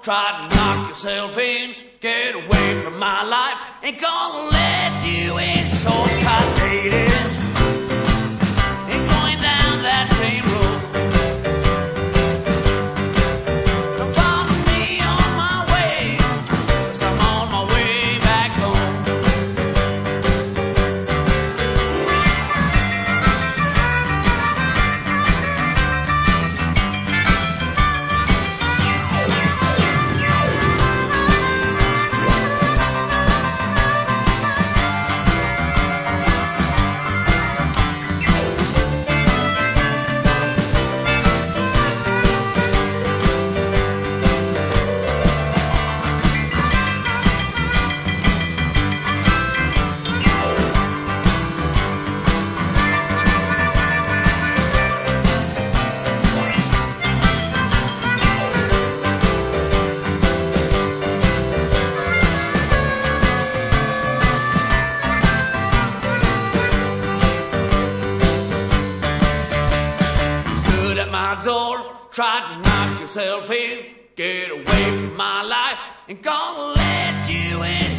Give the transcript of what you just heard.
try to knock yourself in. Get away from my life. Ain't gonna let you in. Shortcut, lady. Ain't going down that same road. Don't follow me on my way, 'cause I'm on my way back home. Door, try to knock yourself in. Get away from my life. Ain't gonna let you in.